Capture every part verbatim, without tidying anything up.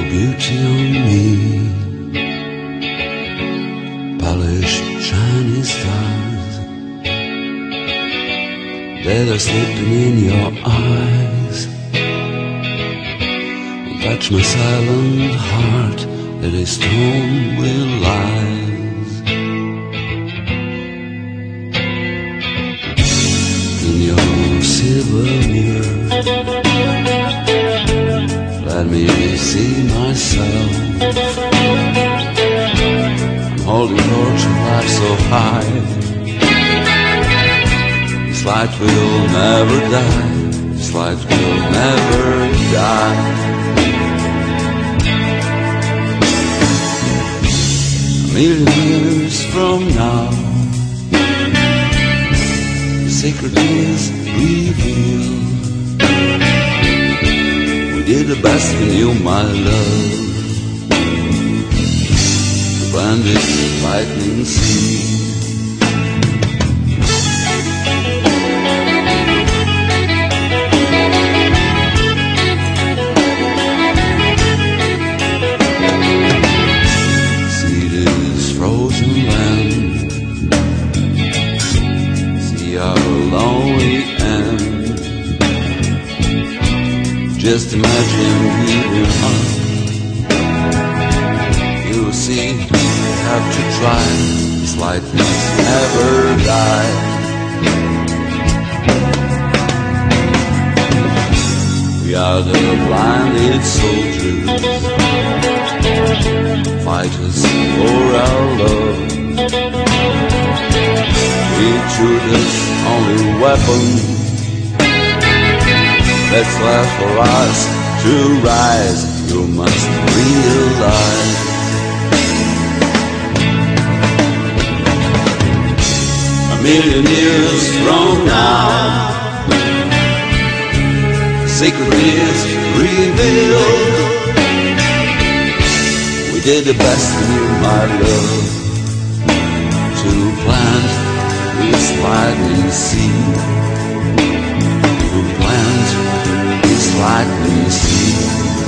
beauty on me, polished shiny stars that are slipping in your eyes. Touch my silent heart that is torn with lies. In your silver mirror, let me see myself. I'm holding torch of life so high. This light will never die. This light will never die. A million years from now, the secret is revealed. Did the best with you, my love. The bandit lightning sea. See this frozen land. See our lonely end. Just imagine giving up. You'll see, you have to try. This light must never die. We are the blinded soldiers, fighters for our love. We choose this only weapon that's left for us to rise. You must realize a million years from now, the secret is revealed. We did the best in you, my love, to plant this lightning seed. To plant this lightning seed.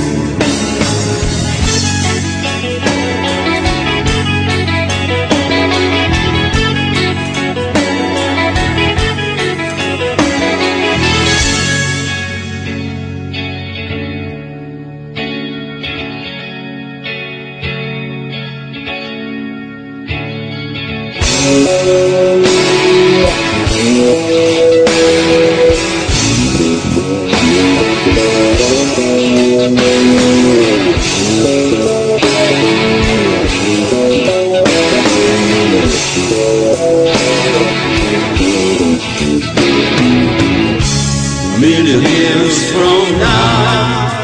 Million years from now,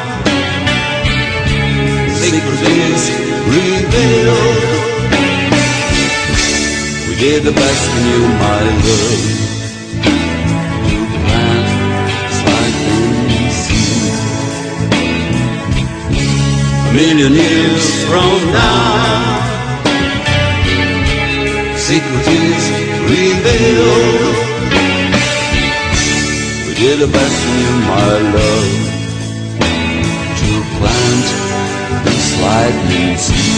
secret is revealed. We did the best in you, my love, to plant this lightning seed. A million years from now, secret is revealed. We did the best in you, my love, to plant this lightning seed.